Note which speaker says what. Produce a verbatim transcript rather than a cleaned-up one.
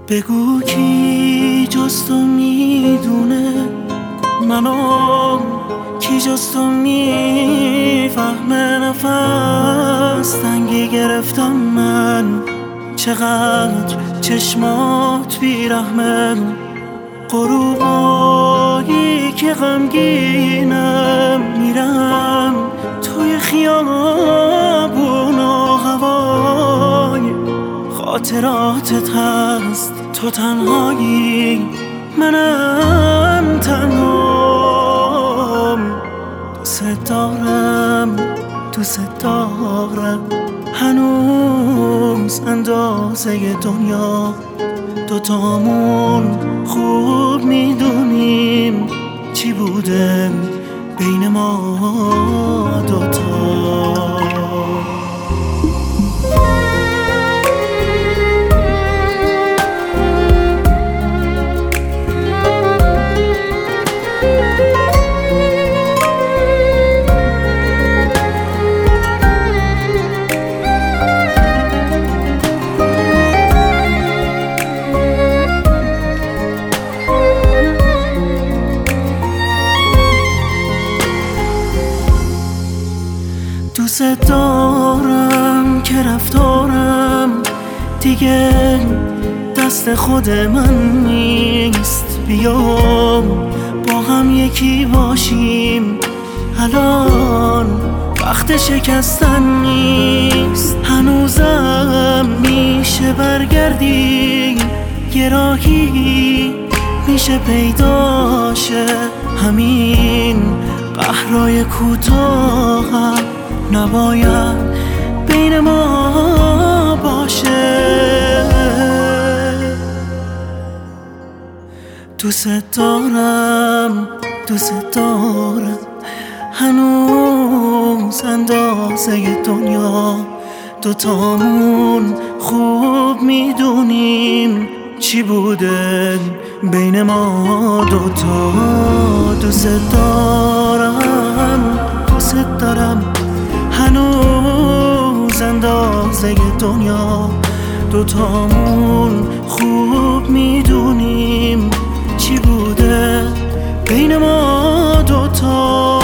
Speaker 1: بگو کی جز تو میدونه منو، کی جز تو میفهمه. نفس تنگی گرفتم من، چقدر چشمات بیرحمه. غروبایی که غمگینم میرم توی خیابون و هوای خاطراتت هست. تو تنهایی منم تنهام، دوست دارم دوست دارم هنوز اندازه دنیا. دوتامون خوب میدونیم چی بوده بین ما دوتا. دوست دارم که رفتارم دیگه دست خود من نیست. بیام با هم یکی باشیم، الان وقت شکستن نیست. هنوزم میشه برگردی، یه راهی میشه پیداشه. همین قهرای کوتاه نباید بین ما باشه. دوست دارم دوست دارم هنوز اندازه دنیا. دوتامون خوب میدونیم چی بوده بین ما دوتا. دوست دارم دوست دارم هنوز اندازه دنیا. دوتامون خوب میدونیم چی بوده بین ما دوتا.